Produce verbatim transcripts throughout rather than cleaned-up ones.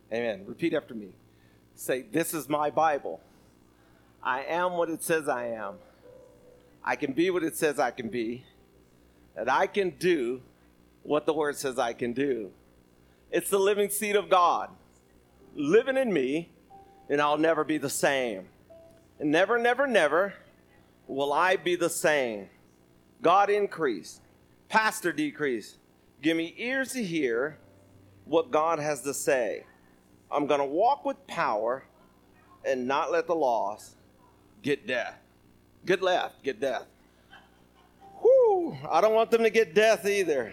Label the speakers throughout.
Speaker 1: Amen. Repeat after me. Say, this is my Bible. I am what it says I am. I can be what it says I can be. And I can do what the Word says I can do. It's the living seed of God living in me, and I'll never be the same. And never, never, never will I be the same. God increase. Pastor decrease. Give me ears to hear what God has to say. I'm going to walk with power and not let the lost get death. Get left, get death. Whew, I don't want them to get death either.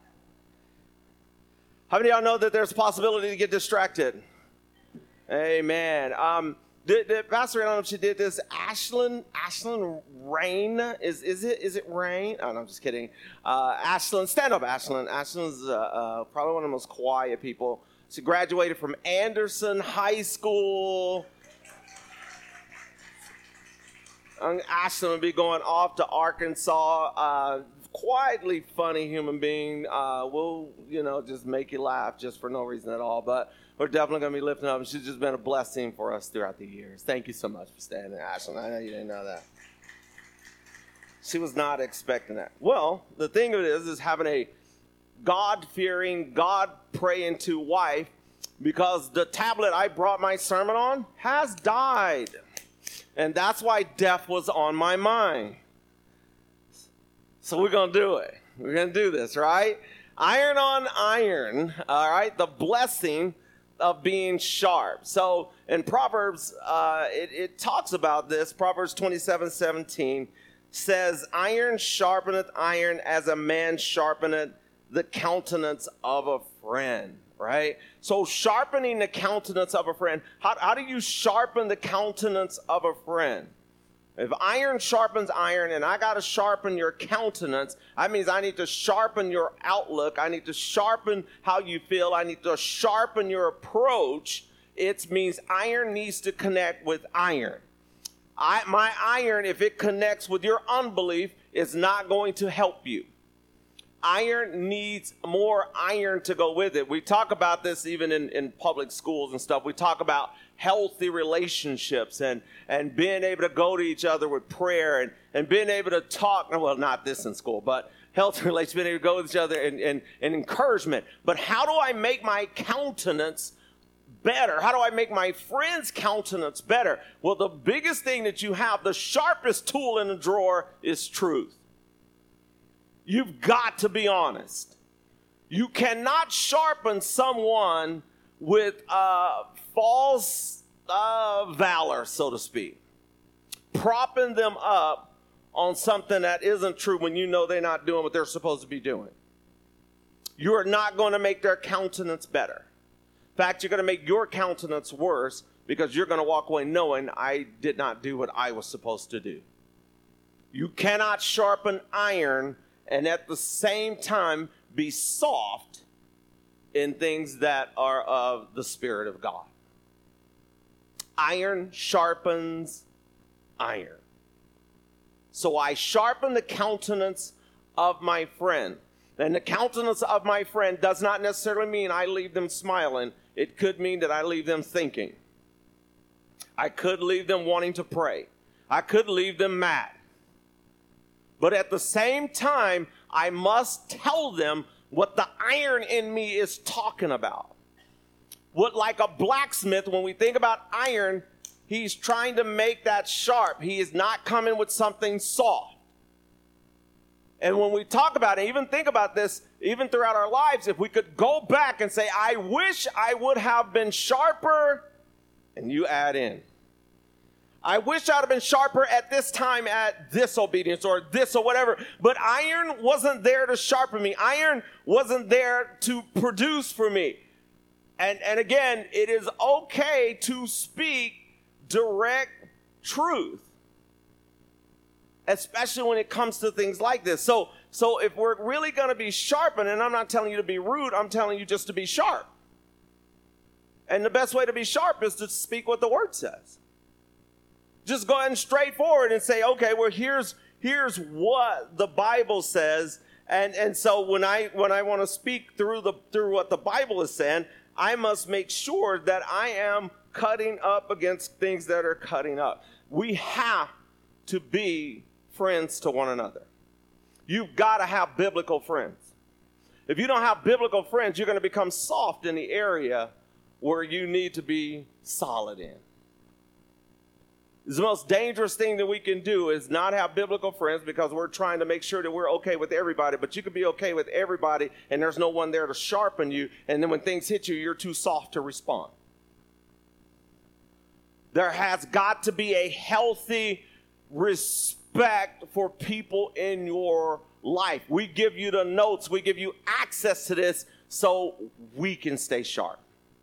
Speaker 1: How many of y'all know that there's a possibility to get distracted? Amen. Um, did, did Pastor, I don't know if she did this. Ashlyn, Ashlyn Rain, is is it is it Rain? Oh, no, I'm just kidding. Uh, Ashlyn, stand up, Ashlyn. Ashlyn's uh, uh, probably one of the most quiet people. She graduated from Anderson High School. Um, Ashlyn will be going off to Arkansas. Uh, quietly funny human being. Uh, we'll, you know, just make you laugh just for no reason at all. But we're definitely going to be lifting up. And she's just been a blessing for us throughout the years. Thank you so much for standing, Ashlyn. I know you didn't know that. She was not expecting that. Well, the thing of it is, is having a God-fearing, God-praying to wife, because the tablet I brought my sermon on has died. And that's why death was on my mind. So we're going to do it. We're going to do this, right? Iron on iron, all right? The blessing of being sharp. So in Proverbs, uh, it, it talks about this. Proverbs twenty-seven seventeen says, iron sharpeneth iron as a man sharpeneth the countenance of a friend, right? So sharpening the countenance of a friend. How, how do you sharpen the countenance of a friend? If iron sharpens iron and I got to sharpen your countenance, that means I need to sharpen your outlook. I need to sharpen how you feel. I need to sharpen your approach. It means iron needs to connect with iron. I, my iron, if it connects with your unbelief, is not going to help you. Iron needs more iron to go with it. We talk about this even in, in public schools and stuff. We talk about healthy relationships and, and being able to go to each other with prayer and, and being able to talk. Well, not this in school, but healthy relationships, being able to go with each other and, and, and encouragement. But how do I make my countenance better? How do I make my friend's countenance better? Well, the biggest thing that you have, the sharpest tool in the drawer, is truth. You've got to be honest. You cannot sharpen someone with uh, false uh, valor, so to speak. Propping them up on something that isn't true when you know they're not doing what they're supposed to be doing. You are not going to make their countenance better. In fact, you're going to make your countenance worse because you're going to walk away knowing I did not do what I was supposed to do. You cannot sharpen iron and at the same time be soft in things that are of the Spirit of God. Iron sharpens iron. So I sharpen the countenance of my friend. And the countenance of my friend does not necessarily mean I leave them smiling. It could mean that I leave them thinking. I could leave them wanting to pray. I could leave them mad. But at the same time, I must tell them what the iron in me is talking about. What, like a blacksmith, when we think about iron, he's trying to make that sharp. He is not coming with something soft. And when we talk about it, even think about this, even throughout our lives, if we could go back and say, I wish I would have been sharper, and you add in, I wish I'd have been sharper at this time at this obedience or this or whatever. But iron wasn't there to sharpen me. Iron wasn't there to produce for me. And, and again, it is okay to speak direct truth, especially when it comes to things like this. So, so if we're really going to be sharpened, and I'm not telling you to be rude, I'm telling you just to be sharp. And the best way to be sharp is to speak what the Word says. Just go ahead and straightforward and say, okay, well, here's here's what the Bible says. And and so when I when I want to speak through the through what the Bible is saying, I must make sure that I am cutting up against things that are cutting up. We have to be friends to one another. You've got to have biblical friends. If you don't have biblical friends, you're going to become soft in the area where you need to be solid in. The most dangerous thing that we can do is not have biblical friends because we're trying to make sure that we're okay with everybody. But you can be okay with everybody and there's no one there to sharpen you. And then when things hit you, you're too soft to respond. There has got to be a healthy respect for people in your life. We give you the notes. We give you access to this so we can stay sharp.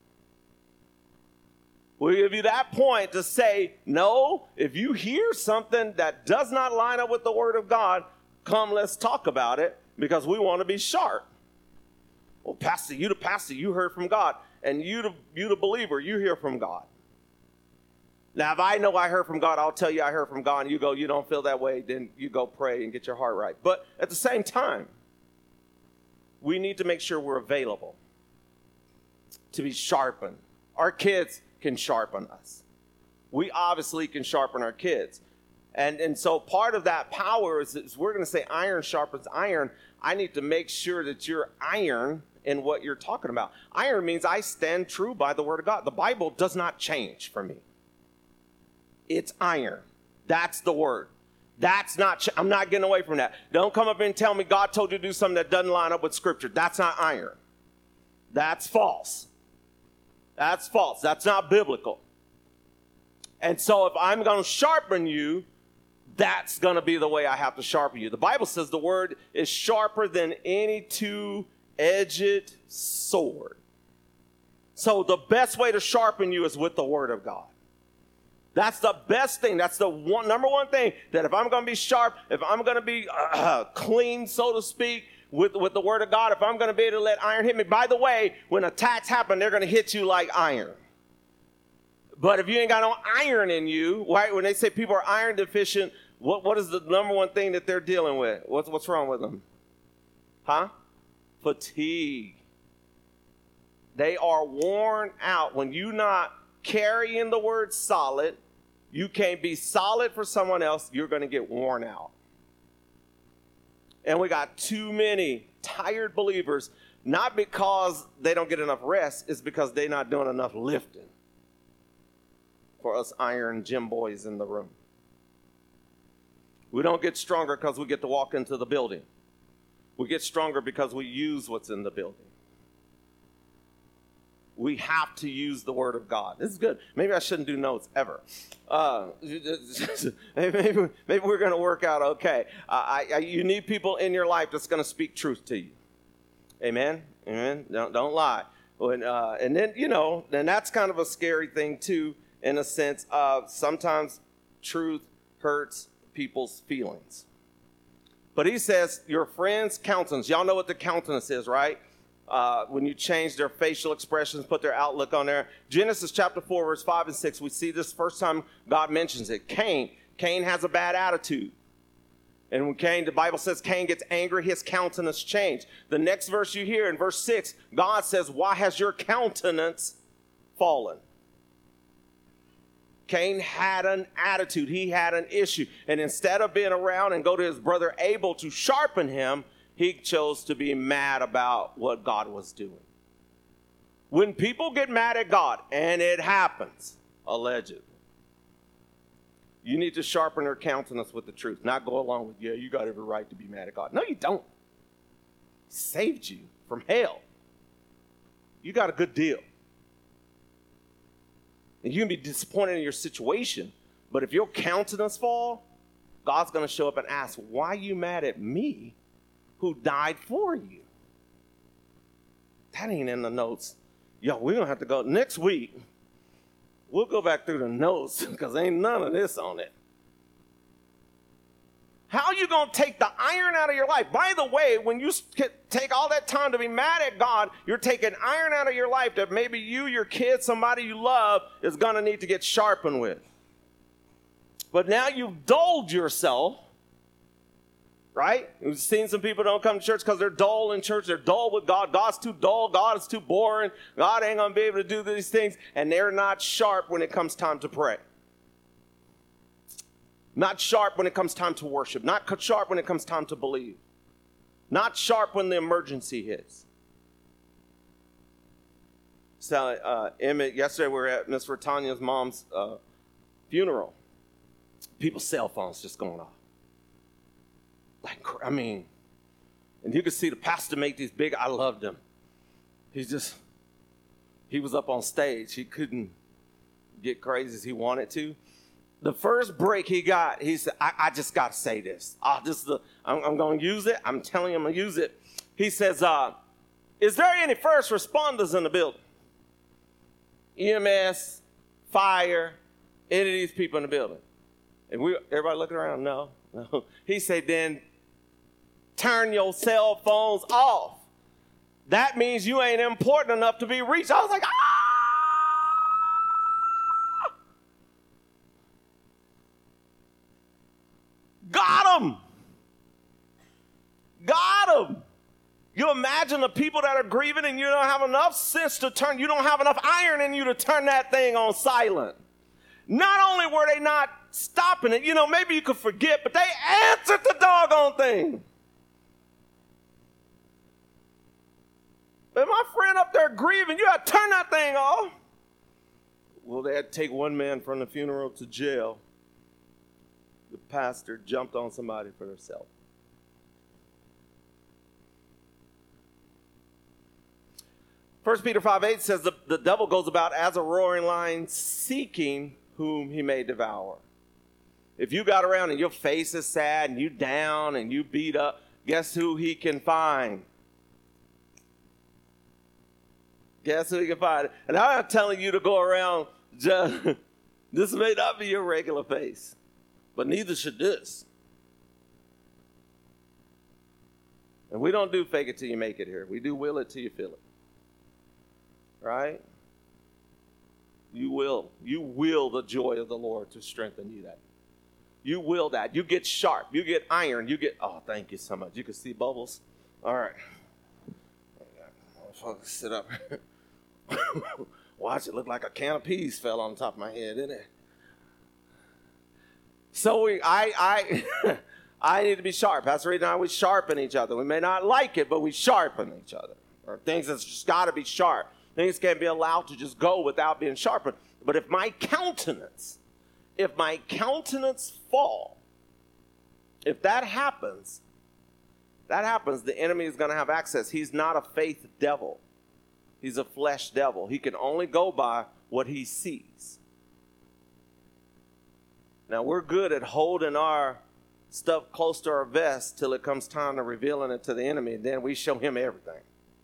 Speaker 1: We give you that point to say, no, if you hear something that does not line up with the Word of God, come, let's talk about it because we want to be sharp. Well, Pastor, you the pastor, you heard from God. And you the, you the believer, you hear from God. Now, if I know I heard from God, I'll tell you I heard from God, and you go, you don't feel that way, then you go pray and get your heart right. But at the same time, we need to make sure we're available to be sharpened. Our kids can sharpen us. We obviously can sharpen our kids. And, and so part of that power is, is we're going to say iron sharpens iron. I need to make sure that you're iron in what you're talking about. Iron means I stand true by the Word of God. The Bible does not change for me. It's iron. That's the word. That's not, ch- I'm not getting away from that. Don't come up and tell me God told you to do something that doesn't line up with Scripture. That's not iron. That's false. That's false. That's not biblical. And so if I'm going to sharpen you, that's going to be the way I have to sharpen you. The Bible says the word is sharper than any two-edged sword. So the best way to sharpen you is with the Word of God. That's the best thing. That's the one, number one thing, that if I'm going to be sharp, if I'm going to be uh, clean, so to speak, with, with the Word of God, if I'm going to be able to let iron hit me. By the way, when attacks happen, they're going to hit you like iron. But if you ain't got no iron in you, right? When they say people are iron deficient, what, what is the number one thing that they're dealing with? What's, what's wrong with them? Huh? Fatigue. They are worn out. When you're not carrying the word solid, you can't be solid for someone else, you're going to get worn out. And we got too many tired believers, not because they don't get enough rest, it's because they're not doing enough lifting for us iron gym boys in the room. We don't get stronger because we get to walk into the building. We get stronger because we use what's in the building. We have to use the Word of God. This is good. Maybe I shouldn't do notes ever. Uh, maybe, maybe we're going to work out okay. Uh, I, I, you need people in your life that's going to speak truth to you. Amen? Amen? Don't, don't lie. When, uh, and then, you know, and that's kind of a scary thing, too, in a sense. Uh, sometimes truth hurts people's feelings. But he says, your friend's countenance. Y'all know what the countenance is, right? Uh, when you change their facial expressions, put their outlook on there. Genesis chapter four, verse five and six, we see this first time God mentions it. Cain. Cain has a bad attitude. And when Cain, the Bible says Cain gets angry, his countenance changed. The next verse you hear in verse six, God says, why has your countenance fallen? Cain had an attitude. He had an issue. And instead of being around and go to his brother Abel to sharpen him, he chose to be mad about what God was doing. When people get mad at God, and it happens, allegedly, you need to sharpen their countenance with the truth. Not go along with, yeah, you got every right to be mad at God. No, you don't. He saved you from hell. You got a good deal. And you can be disappointed in your situation, but if your countenance fall, God's going to show up and ask, why are you mad at me who died for you? That ain't in the notes. Yo, we're going to have to go next week. We'll go back through the notes because ain't none of this on it. How are you going to take the iron out of your life? By the way, when you take all that time to be mad at God, you're taking iron out of your life that maybe you, your kids, somebody you love is going to need to get sharpened with. But now you've dulled yourself right? We've seen some people don't come to church because they're dull in church. They're dull with God. God's too dull. God is too boring. God ain't going to be able to do these things. And they're not sharp when it comes time to pray. Not sharp when it comes time to worship. Not sharp when it comes time to believe. Not sharp when the emergency hits. So, uh, Emmett, yesterday we were at Miss Britannia's mom's uh, funeral. People's cell phones just going off. Like, I mean, and you could see the pastor make these big, I loved him. He's just, he was up on stage. He couldn't get crazy as he wanted to. The first break he got, he said, I, I just got to say this. I'll just, uh, I'm, I'm going to use it. I'm telling you I'm going to use it. He says, uh, is there any first responders in the building? E M S, fire, any of these people in the building? And we, everybody looking around, no, no. He said, then turn your cell phones off. That means you ain't important enough to be reached. I was like, ah! Got him. Got him. You imagine the people that are grieving and you don't have enough sense to turn, you don't have enough iron in you to turn that thing on silent. Not only were they not stopping it, you know, maybe you could forget, but they answered the doggone thing. But my friend up there grieving, you got to turn that thing off. Well, they had to take one man from the funeral to jail. The pastor jumped on somebody for their cell phone. First Peter five eight says the, the devil goes about as a roaring lion seeking whom he may devour. If you got around and your face is sad and you down and you beat up, guess who he can find? Guess who he can find? And I'm not telling you to go around just, this may not be your regular face, but neither should this. And we don't do fake it till you make it here. We do will it till you feel it. Right? You will. You will the joy of the Lord to strengthen you that. You will that. You get sharp. You get iron. You get, oh, thank you so much. You can see bubbles. All right. I'll sit up. Watch it look like a can of peas fell on top of my head, didn't it? So we, I, I, I need to be sharp. Pastor Reed and I, we sharpen each other. We may not like it, but we sharpen each other. Or things that's just got to be sharp. Things can't be allowed to just go without being sharpened. But if my countenance, if my countenance fall, if that happens, that happens, the enemy is going to have access. He's not a faith devil. He's a flesh devil. He can only go by what he sees. Now, we're good at holding our stuff close to our vest till it comes time to revealing it to the enemy, and then we show him everything.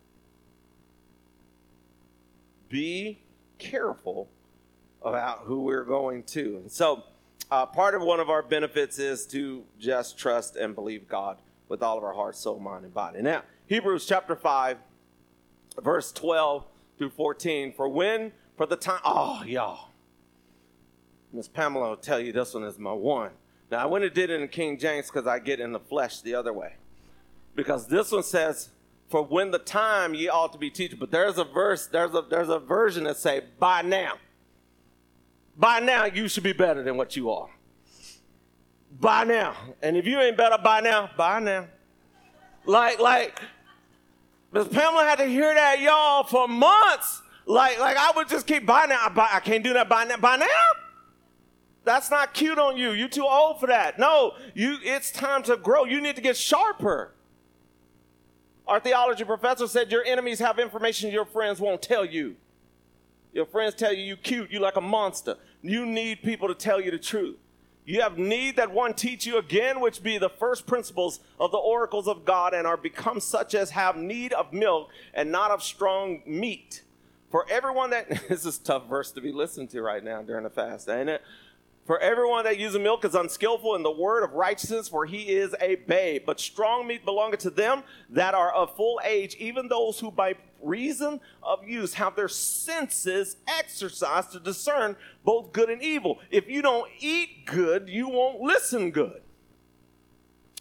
Speaker 1: Be careful about who we're going to. And so uh, part of one of our benefits is to just trust and believe God with all of our heart, soul, mind, and body. Now, Hebrews chapter five, verse twelve through fourteen. For when, for the time, oh, y'all. Miss Pamela will tell you this one is my one. Now, I went and did it in King James because I get in the flesh the other way. Because this one says, for when the time ye ought to be teachers. But there's a verse, there's a there's a version that say, by now. By now you should be better than what you are. By now. And if you ain't better by now, by now. Like, like, Miss Pamela had to hear that, y'all, for months. Like, like I would just keep by now. I, buy, I can't do that by now. By now? That's not cute on you. You're too old for that. No, you. It's time to grow. You need to get sharper. Our theology professor said your enemies have information your friends won't tell you. Your friends tell you you cute, you like a monster. You need people to tell you the truth. You have need that one teach you again, which be the first principles of the oracles of God, and are become such as have need of milk and not of strong meat. For everyone that, this is a tough verse to be listened to right now during the fast, ain't it? For everyone that uses milk is unskillful in the word of righteousness, for he is a babe. But strong meat belongeth to them that are of full age, even those who by reason of use have their senses exercised to discern both good and evil. If you don't eat good, you won't listen good.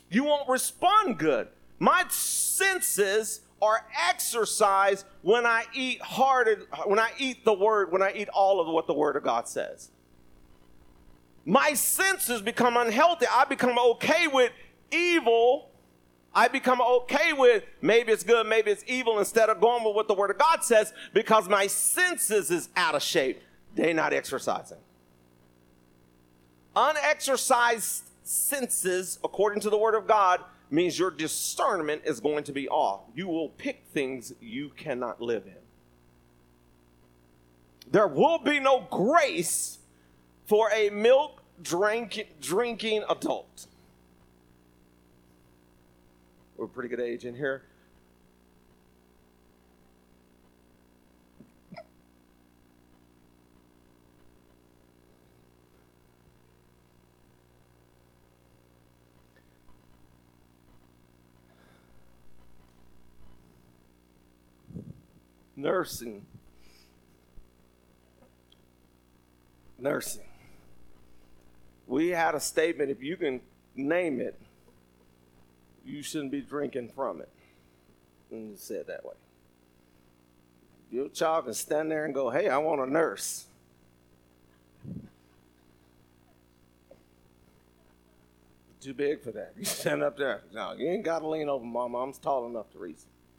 Speaker 1: You won't respond good. My senses are exercised when I eat hard, when I eat the word, when I eat all of what the word of God says. My senses become unhealthy. I become okay with evil. I become okay with maybe it's good, maybe it's evil, instead of going with what the word of God says, because my senses is out of shape. They're not exercising. Unexercised senses, according to the word of God, means your discernment is going to be off. You will pick things you cannot live in. There will be no grace for a milk drink, drinking adult. We're a pretty good age in here. Nursing. Nursing. We had a statement, if you can name it, you shouldn't be drinking from it. And you say it that way. Your child can stand there and go, hey, I want a nurse. Too big for that. You stand up there. No, you ain't got to lean over, Mama. I'm tall enough to reach.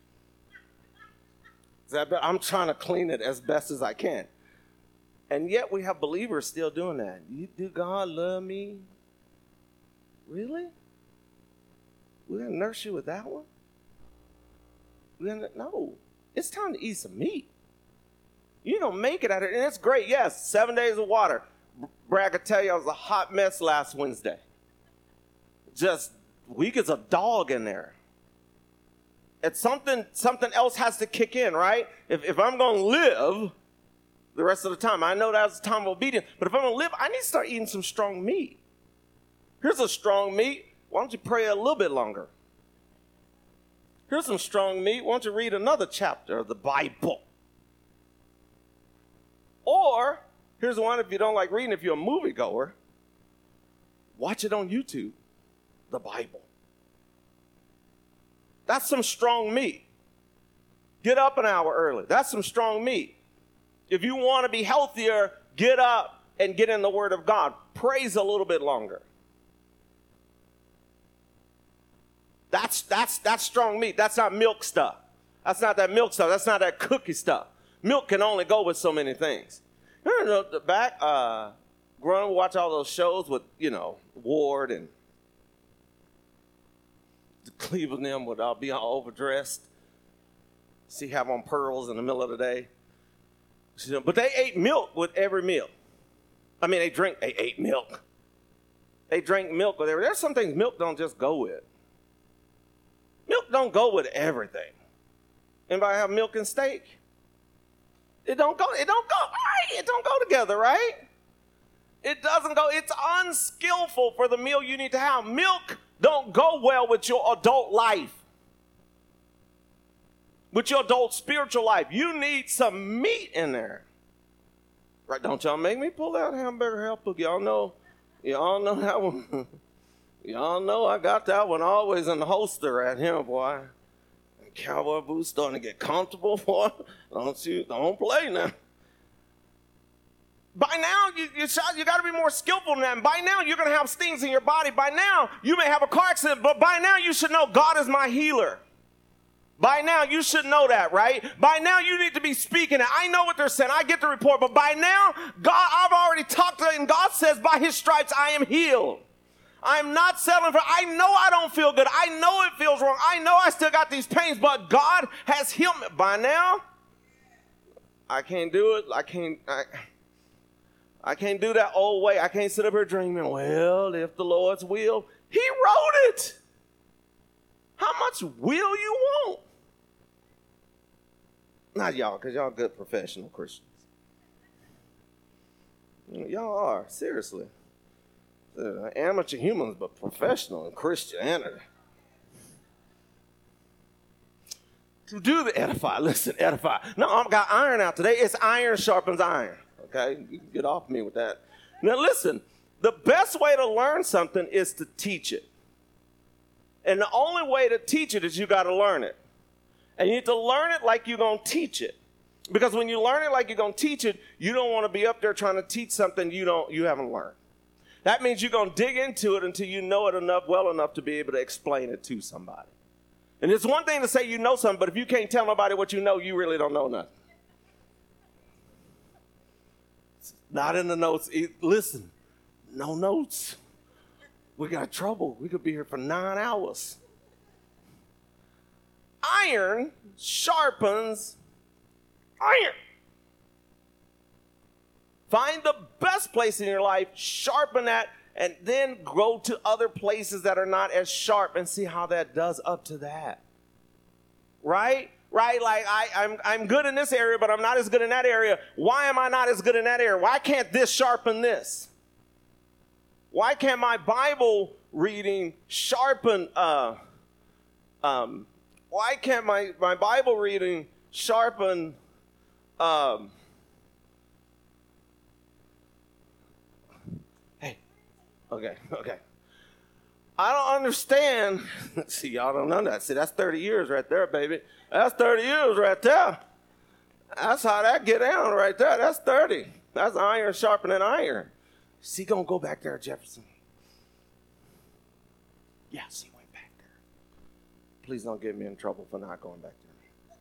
Speaker 1: I'm trying to clean it as best as I can. And yet we have believers still doing that. You, do God love me? Really? We're going to nurse you with that one? We're gonna, no. It's time to eat some meat. You don't make it out of it. And it's great. Yes, seven days of water. Brad could tell you I was a hot mess last Wednesday. Just weak as a dog in there. It's something, something else has to kick in, right? If, if I'm going to live the rest of the time, I know that's a time of obedience, but if I'm going to live, I need to start eating some strong meat. Here's a strong meat. Why don't you pray a little bit longer? Here's some strong meat. Why don't you read another chapter of the Bible? Or, here's one if you don't like reading, if you're a moviegoer, watch it on YouTube, the Bible. That's some strong meat. Get up an hour early. That's some strong meat. If you want to be healthier, get up and get in the Word of God. Praise a little bit longer. That's, that's, that's strong meat. That's not milk stuff. That's not that milk stuff. That's not that cookie stuff. Milk can only go with so many things. Remember the back, uh, growing up, watch all those shows with, you know, Ward and Cleveland them would all be all overdressed. See, have on pearls in the middle of the day. But they ate milk with every meal. I mean, they drink, they ate milk. They drank milk with every. There's some things milk don't just go with. Milk don't go with everything. Anybody have milk and steak? It don't go, it don't go, right? It don't go together, right? It doesn't go, it's unskillful for the meal you need to have. Milk don't go well with your adult life, with your adult spiritual life. You need some meat in there. Right? Don't y'all make me pull out hamburger help book. Y'all know, y'all know that one. Y'all know I got that one always in the holster at him, boy. Cowboy boots starting to get comfortable, boy. Don't you, don't play now. By now, you, you, you got to be more skillful than that. And by now, you're going to have stings in your body. By now, you may have a car accident, but by now, you should know God is my healer. By now, you should know that, right? By now, you need to be speaking it. I know what they're saying. I get the report. But by now, God, I've already talked to them, and God says, by his stripes, I am healed. I'm not settling for, I know I don't feel good. I know it feels wrong. I know I still got these pains, but God has healed me. By now, I can't do it. I can't, I, I can't do that old way. I can't sit up here dreaming, well, if the Lord's will, he wrote it. How much will you want? Not y'all, because y'all good professional Christians. Y'all are, seriously. Uh, amateur humans, but professional in Christianity. To do the edify, listen, edify. No, I've got iron out today. It's iron sharpens iron. Okay, you can get off me with that. Now listen, the best way to learn something is to teach it. And the only way to teach it is you got to learn it. And you need to learn it like you're going to teach it. Because when you learn it like you're going to teach it, you don't want to be up there trying to teach something you don't, you haven't learned. That means you're going to dig into it until you know it enough, well enough to be able to explain it to somebody. And it's one thing to say you know something, but if you can't tell nobody what you know, you really don't know nothing. It's not in the notes. Listen, no notes. We got trouble. We could be here for nine hours. Iron sharpens iron. Find the best place in your life, sharpen that, and then go to other places that are not as sharp and see how that does up to that. Right? Right? Like, I, I'm, I'm good in this area, but I'm not as good in that area. Why am I not as good in that area? Why can't this sharpen this? Why can't my Bible reading sharpen, uh, um, why can't my, my Bible reading sharpen, um, hey, okay, okay. I don't understand. See, y'all don't know that. See, that's thirty years right there, baby. That's thirty years right there. That's how that get down right there. That's thirty. That's iron sharpening iron. See, gonna go back there, Jefferson. Yes, he went back there. Please don't get me in trouble for not going back there.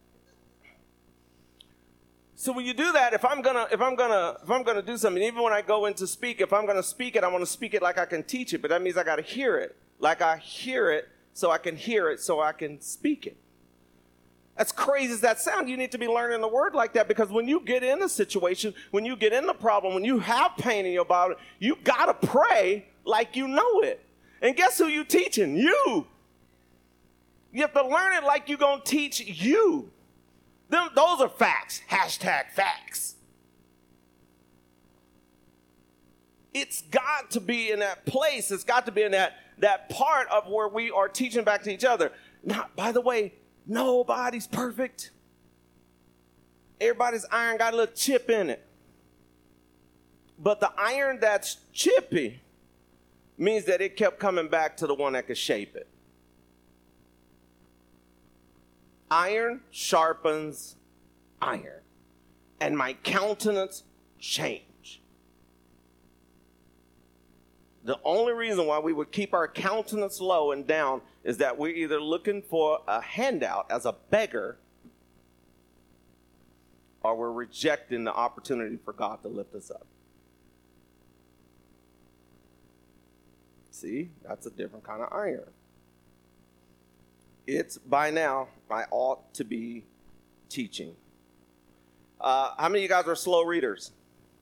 Speaker 1: So when you do that, if I'm gonna, if I'm gonna, if I'm gonna do something, even when I go in to speak, if I'm gonna speak it, I want to speak it like I can teach it. But that means I got to hear it, like I hear it, so I can hear it, so I can speak it. As crazy as that sounds, you need to be learning the word like that, because when you get in a situation, when you get in the problem, when you have pain in your body, you got to pray like you know it. And guess who you teaching? You. You have to learn it like you're going to teach you. Them, those are facts. Hashtag facts. It's got to be in that place. It's got to be in that, that part of where we are teaching back to each other. Now, by the way, nobody's perfect. Everybody's iron got a little chip in it. But the iron that's chippy means that it kept coming back to the one that could shape it. Iron sharpens iron. And my countenance changed. The only reason why we would keep our countenance low and down is that we're either looking for a handout as a beggar, or we're rejecting the opportunity for God to lift us up. See, that's a different kind of iron. It's by now, I ought to be teaching. Uh, how many of you guys are slow readers?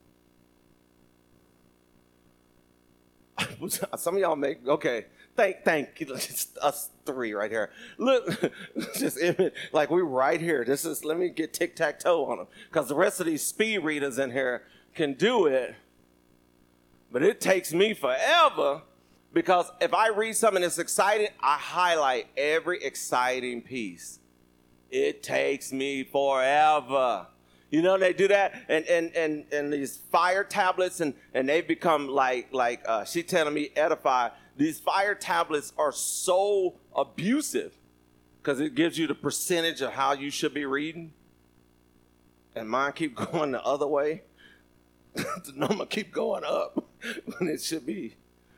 Speaker 1: Some of y'all make, okay, thank, thank you. It's us three right here. Look, just like we're right here. This is, let me get tic-tac-toe on them, because the rest of these speed readers in here can do it, but it takes me forever, because if I read something that's exciting, I highlight every exciting piece. It takes me forever. You know, they do that, and and and, and these fire tablets, and, and they've become like, like uh, she's telling me, edify. These fire tablets are so abusive because it gives you the percentage of how you should be reading. And mine keep going the other way. The number keep going up when it should be.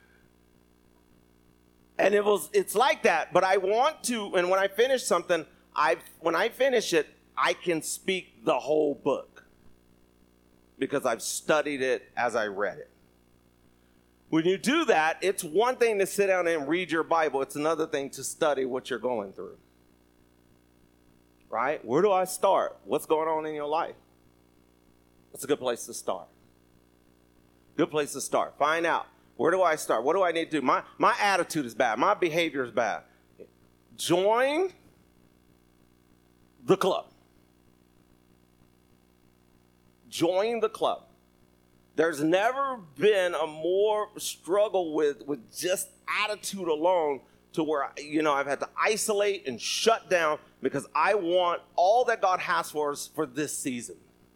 Speaker 1: And it was, it's like that, but I want to, and when I finish something, I when I finish it, I can speak the whole book because I've studied it as I read it. When you do that, it's one thing to sit down and read your Bible. It's another thing to study what you're going through. Right? Where do I start? What's going on in your life? That's a good place to start. Good place to start. Find out. Where do I start? What do I need to do? My, my attitude is bad. My behavior is bad. Join the club. Join the club. There's never been a more struggle with, with just attitude alone to where, you know, I've had to isolate and shut down because I want all that God has for us for this season.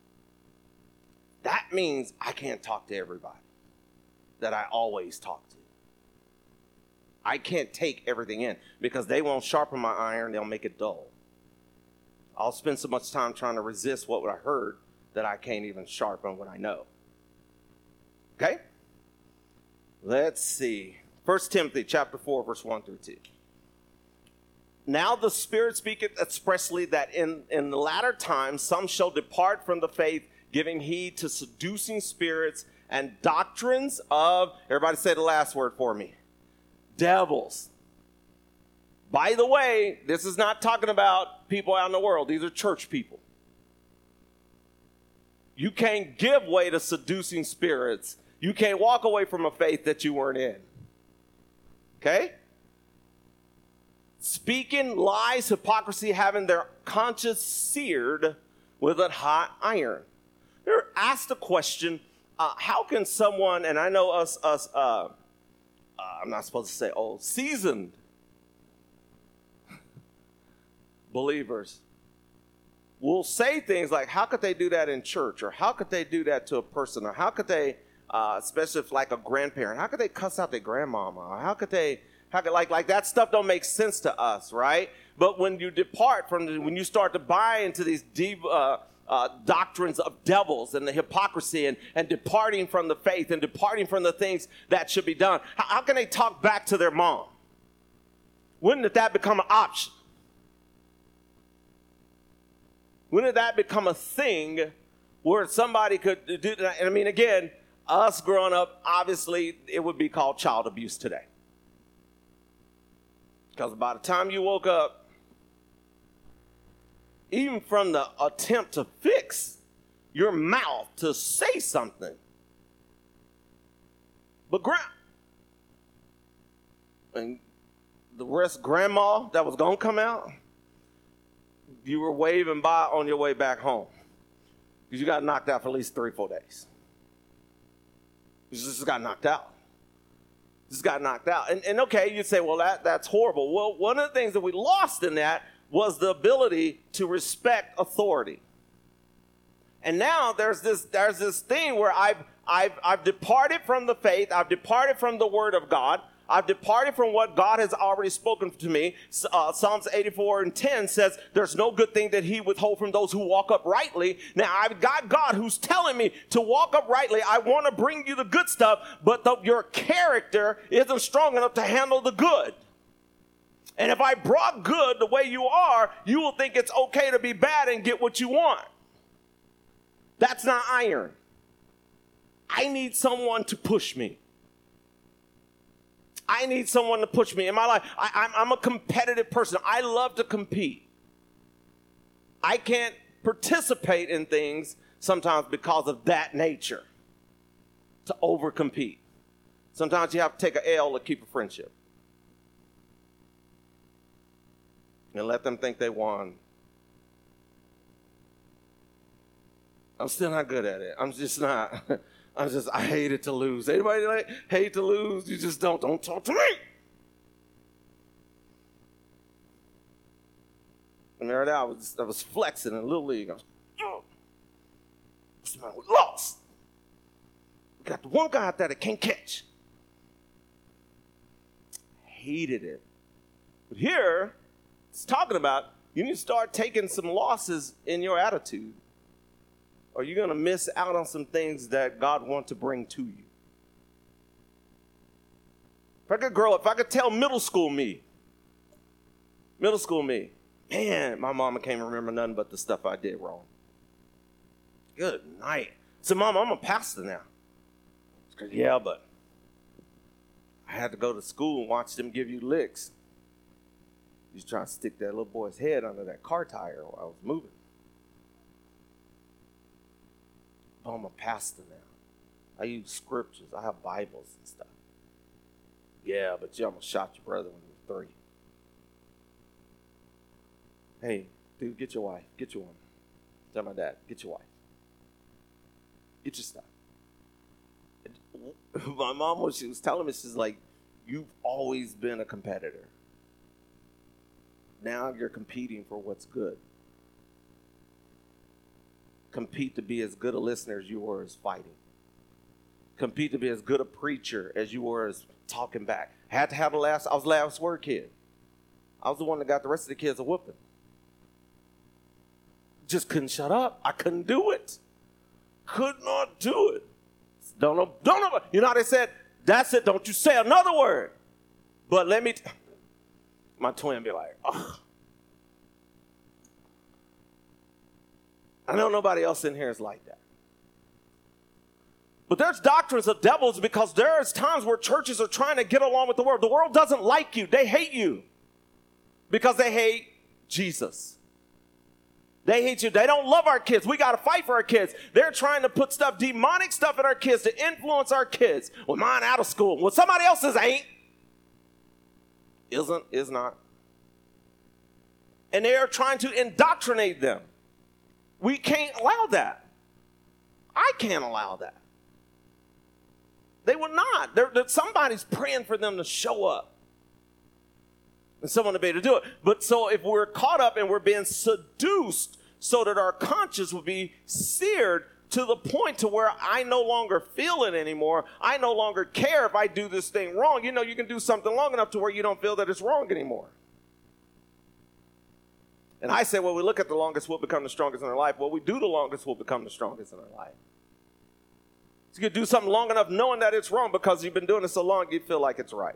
Speaker 1: That means I can't talk to everybody that I always talk to. I can't take everything in because they won't sharpen my iron. They'll make it dull. I'll spend so much time trying to resist what I heard that I can't even sharpen what I know. Okay? Let's see. First Timothy chapter four, verse one through two. Now the Spirit speaketh expressly that in, in the latter times some shall depart from the faith, giving heed to seducing spirits and doctrines of, everybody say the last word for me, devils. By the way, this is not talking about people out in the world. These are church people. You can't give way to seducing spirits. You can't walk away from a faith that you weren't in. Okay? Speaking lies, hypocrisy, having their conscience seared with a hot iron. You're asked the question, uh, how can someone, and I know us, us uh, uh, I'm not supposed to say old, seasoned believers will say things like, how could they do that in church? Or how could they do that to a person? Or how could they, uh, especially if like a grandparent, how could they cuss out their grandmama? Or how could they, how could, like, like that stuff don't make sense to us, right? But when you depart from, the, when you start to buy into these deep uh, uh, doctrines of devils and the hypocrisy and, and departing from the faith and departing from the things that should be done, how, how can they talk back to their mom? Wouldn't that become an option? Wouldn't that become a thing where somebody could do that? And I mean, again, us growing up, obviously, it would be called child abuse today. Because by the time you woke up, even from the attempt to fix your mouth to say something, but gra- and the rest grandma that was going to come out, you were waving by on your way back home. Because you got knocked out for at least three, four days. You just got knocked out. Just got knocked out. And, and okay, you'd say, well, that, that's horrible. Well, one of the things that we lost in that was the ability to respect authority. And now there's this there's this thing where I've I've I've departed from the faith, I've departed from the word of God. I've departed from what God has already spoken to me. Uh, Psalms eighty-four and ten says, there's no good thing that he withhold from those who walk uprightly. Now, I've got God who's telling me to walk uprightly. I want to bring you the good stuff, but the, your character isn't strong enough to handle the good. And if I brought good the way you are, you will think it's okay to be bad and get what you want. That's not iron. I need someone to push me. I need someone to push me in my life. I, I'm, I'm a competitive person. I love to compete. I can't participate in things sometimes because of that nature, to overcompete. Sometimes you have to take an L to keep a friendship and let them think they won. I'm still not good at it. I'm just not. I'm just, I hate it to lose. Anybody like hate to lose? You just don't, don't talk to me. And there I was, I was flexing in Little League. I was, oh, we lost. We got the one guy out there that can't catch. Hated it. But here, it's talking about you need to start taking some losses in your attitude. Or you're going to miss out on some things that God wants to bring to you. If I could grow up, if I could tell middle school me, middle school me, man, my mama can't remember nothing but the stuff I did wrong. Good night. So, Mama, I'm a pastor now. Said, yeah, but I had to go to school and watch them give you licks. You was trying to stick that little boy's head under that car tire while I was moving. Oh, I'm a pastor now. I use scriptures. I have Bibles and stuff. Yeah, but you almost shot your brother when you were three. Hey, dude, get your wife. Get your woman. Tell my dad, get your wife. Get your stuff. My mom, when she was telling me, she's like, you've always been a competitor. Now you're competing for what's good. Compete to be as good a listener as you were as fighting. compete to be as good a preacher as you were as talking back. Had to have the last, I was the last word kid. I was the one that got the rest of the kids a whooping. Just couldn't shut up. I couldn't do it. Could not do it. Don't know, don't know. You know how they said, that's it, don't you say another word. But let me, t- my twin be like, oh. I know nobody else in here is like that. But there's doctrines of devils because there's times where churches are trying to get along with the world. The world doesn't like you. They hate you because they hate Jesus. They hate you. They don't love our kids. We got to fight for our kids. They're trying to put stuff, demonic stuff in our kids to influence our kids. Well, mine out of school. Well, somebody else's ain't. Isn't, is not. And they are trying to indoctrinate them. We can't allow that. I can't allow that. They will not. They're, they're, somebody's praying for them to show up. And someone to be able to do it. But so if we're caught up and we're being seduced so that our conscience will be seared to the point to where I no longer feel it anymore. I no longer care if I do this thing wrong. You know, you can do something long enough to where you don't feel that it's wrong anymore. And I say, well, we look at the longest will become the strongest in our life. Well, we do the longest will become the strongest in our life. So you can do something long enough knowing that it's wrong because you've been doing it so long you feel like it's right.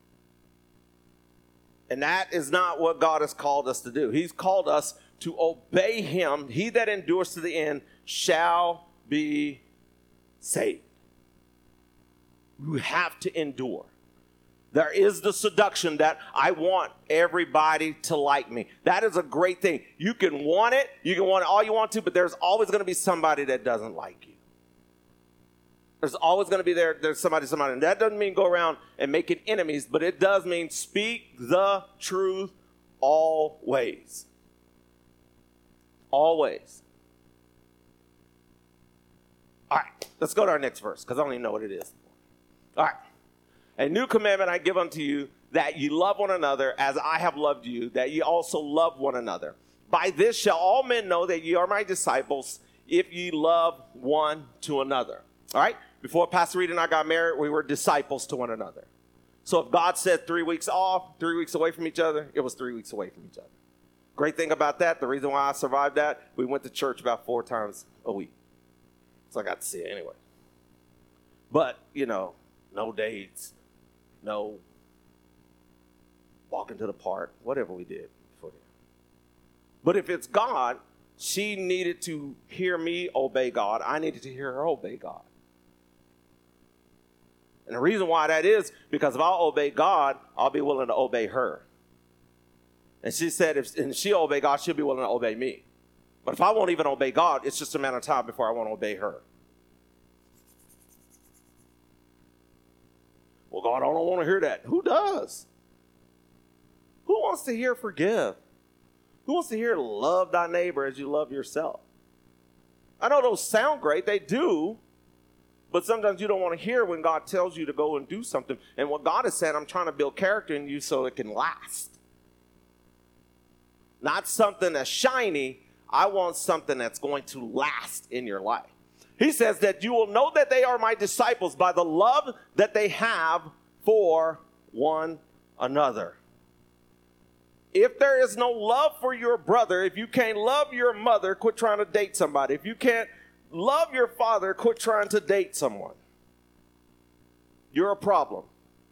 Speaker 1: And that is not what God has called us to do. He's called us to obey him. He that endures to the end shall be saved. You have to endure. There is the seduction that I want everybody to like me. That is a great thing. You can want it. You can want it all you want to, but there's always going to be somebody that doesn't like you. There's always going to be there, there's somebody, somebody. And that doesn't mean go around and making enemies, but it does mean speak the truth always. Always. All right, let's go to our next verse, because I don't even know what it is. All right. A new commandment I give unto you, that ye love one another as I have loved you, that ye also love one another. By this shall all men know that ye are my disciples, if ye love one to another. All right? Before Pastor Reed and I got married, we were disciples to one another. So if God said three weeks off, three weeks away from each other, it was three weeks away from each other. Great thing about that, the reason why I survived that, we went to church about four times a week. So I got to see it anyway. But, you know, no dates, no walking to the park, whatever we did before that. But if it's God, she needed to hear me obey God. I needed to hear her obey God. And the reason why that is because if I'll obey God, I'll be willing to obey her. And she said if and she'll obey God, she'll be willing to obey me. But if I won't even obey God, it's just a matter of time before I want to obey her. Well, God, I don't want to hear that. Who does? Who wants to hear forgive? Who wants to hear love thy neighbor as you love yourself? I know those sound great. They do. But sometimes you don't want to hear when God tells you to go and do something. And what God has said, I'm trying to build character in you so it can last. Not something that's shiny. I want something that's going to last in your life. He says that you will know that they are my disciples by the love that they have for one another. If there is no love for your brother, if you can't love your mother, quit trying to date somebody. If you can't love your father, quit trying to date someone. You're a problem.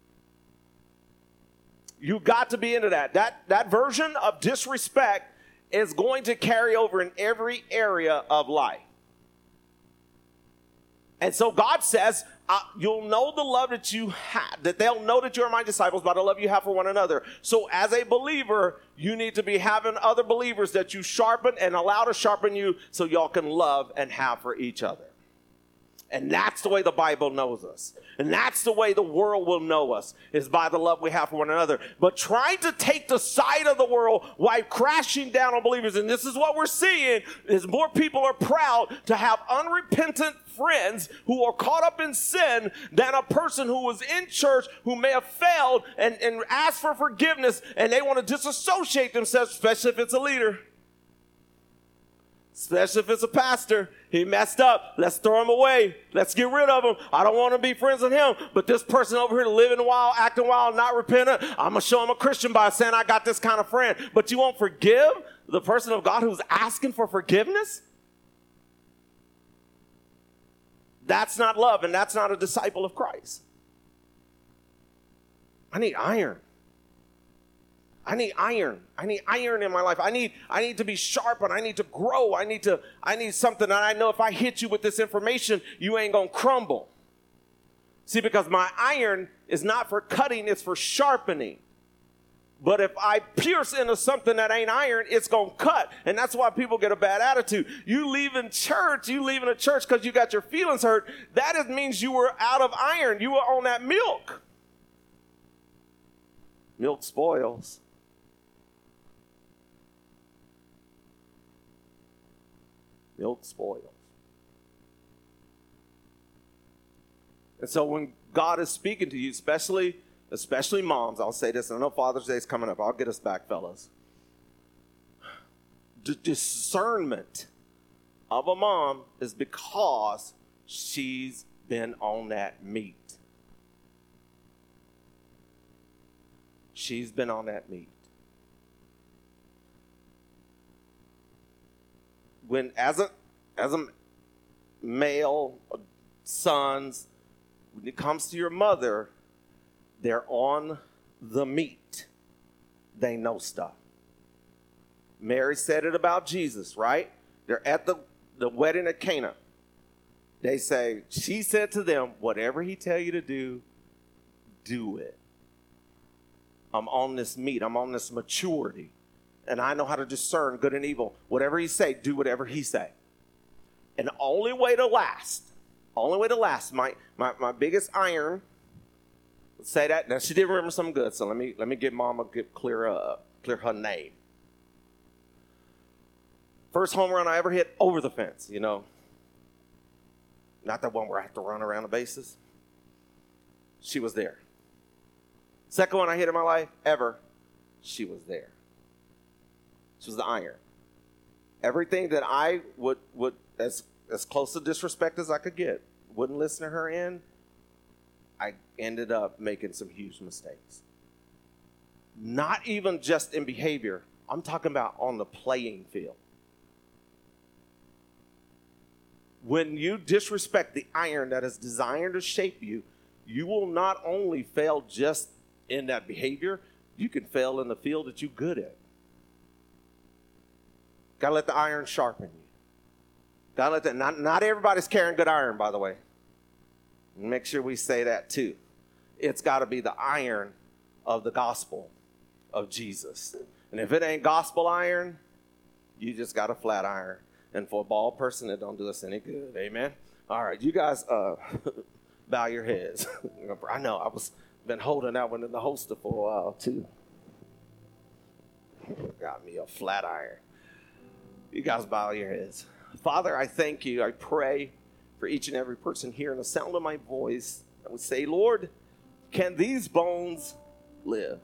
Speaker 1: You got to be into that. That, that version of disrespect is going to carry over in every area of life. And so God says, uh, you'll know the love that you have, that they'll know that you're my disciples by the love you have for one another. So as a believer, you need to be having other believers that you sharpen and allow to sharpen you so y'all can love and have for each other. And that's the way the Bible knows us. And that's the way the world will know us, is by the love we have for one another. But trying to take the side of the world while crashing down on believers, and this is what we're seeing, is more people are proud to have unrepentant friends who are caught up in sin than a person who was in church who may have failed and, and asked for forgiveness, and they want to disassociate themselves, especially if it's a leader. Especially if it's a pastor. He messed up. Let's throw him away. Let's get rid of him. I don't want to be friends with him. But this person over here living wild, acting wild, not repentant, I'm going to show him a Christian by saying I got this kind of friend. But you won't forgive the person of God who's asking for forgiveness? That's not love, and that's not a disciple of Christ. I need iron. I need iron. I need iron in my life. I need, I need to be sharpened. I need to grow. I need to, I need something that I know if I hit you with this information, you ain't going to crumble. See, because my iron is not for cutting, it's for sharpening. But if I pierce into something that ain't iron, it's going to cut. And that's why people get a bad attitude. You leaving church, you leaving a church because you got your feelings hurt, that is, means you were out of iron. You were on that milk. Milk spoils. Milk spoils. And so when God is speaking to you, especially, especially moms, I'll say this, and I know Father's Day is coming up. I'll get us back, fellas. The discernment of a mom is because she's been on that meat. She's been on that meat. When as a as a male, sons, when it comes to your mother, they're on the meat. They know stuff. Mary said it about Jesus, right? They're at the, the wedding at Cana. They say, she said to them, whatever he tell you to do, do it. I'm on this meat. I'm on this maturity. And I know how to discern good and evil. Whatever he say, do whatever he say. And the only way to last, only way to last, my, my, my biggest iron, say that. Now, she did remember something good, so let me let me get Mama get clear up, clear her name. First home run I ever hit over the fence, you know. Not that one where I have to run around the bases. She was there. Second one I hit in my life ever, she was there. She was the iron. Everything that I would, would as, as close to disrespect as I could get, wouldn't listen to her in, I ended up making some huge mistakes. Not even just in behavior. I'm talking about on the playing field. When you disrespect the iron that is designed to shape you, you will not only fail just in that behavior, you can fail in the field that you're good at. Gotta let the iron sharpen you. Gotta let that, not, not everybody's carrying good iron, by the way. Make sure we say that too. It's gotta be the iron of the gospel of Jesus. And if it ain't gospel iron, you just got a flat iron. And for a bald person, it don't do us any good. Amen? All right, you guys uh, bow your heads. I know, I was been holding that one in the holster for a while too. Got me a flat iron. You guys bow your heads. Father, I thank you. I pray for each and every person here in the sound of my voice. I would say, Lord, can these bones live?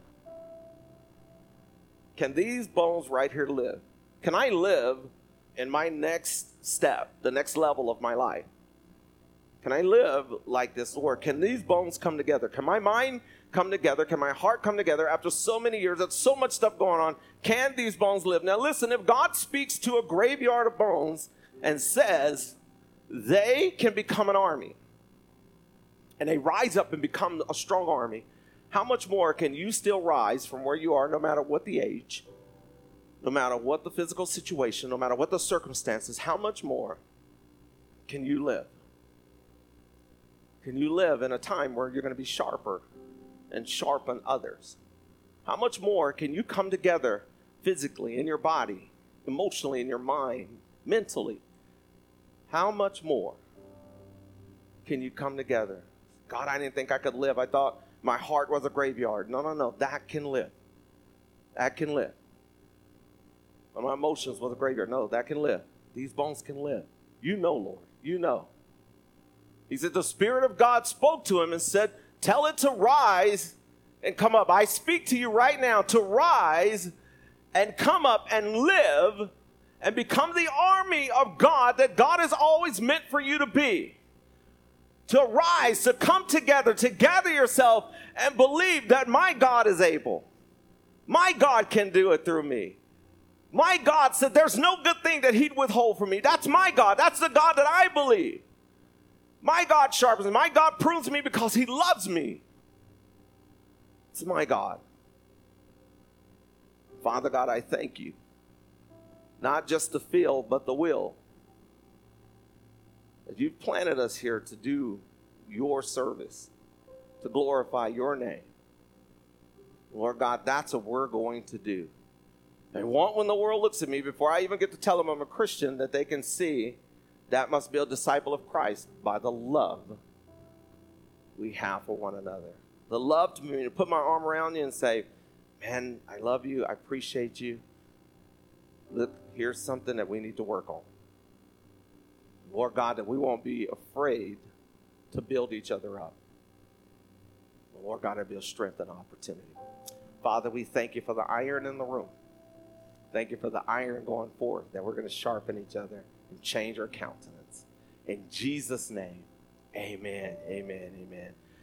Speaker 1: Can these bones right here live? Can I live in my next step, the next level of my life? Can I live like this, Lord? Can these bones come together? Can my mind come together? Can my heart come together after so many years? There's so much stuff going on. Can these bones live? Now listen, if God speaks to a graveyard of bones and says they can become an army, and they rise up and become a strong army, how much more can you still rise from where you are, no matter what the age, no matter what the physical situation, no matter what the circumstances? How much more can you live? Can you live in a time where you're going to be sharper and sharpen others? How much more can you come together physically in your body, emotionally in your mind, mentally? How much more can you come together? God, I didn't think I could live. I thought my heart was a graveyard. No, no, no. That can live. That can live. My emotions was a graveyard. No, that can live. These bones can live. You know, Lord. You know. He said the Spirit of God spoke to him and said, tell it to rise and come up. I speak to you right now to rise and come up and live and become the army of God that God has always meant for you to be. To rise, to come together, to gather yourself and believe that my God is able. My God can do it through me. My God said there's no good thing that he'd withhold from me. That's my God. That's the God that I believe. My God sharpens me. My God prunes me because he loves me. It's my God. Father God, I thank you. Not just the feel, but the will. That you've planted us here to do your service, to glorify your name. Lord God, that's what we're going to do. I want when the world looks at me, before I even get to tell them I'm a Christian, that they can see that must be a disciple of Christ by the love we have for one another. The love to me, to put my arm around you and say, man, I love you, I appreciate you. Look, here's something that we need to work on. Lord God, that we won't be afraid to build each other up. Lord God, that builds strength and opportunity. Father, we thank you for the iron in the room. Thank you for the iron going forth, that we're going to sharpen each other and change our countenance. In Jesus' name, amen, amen, amen.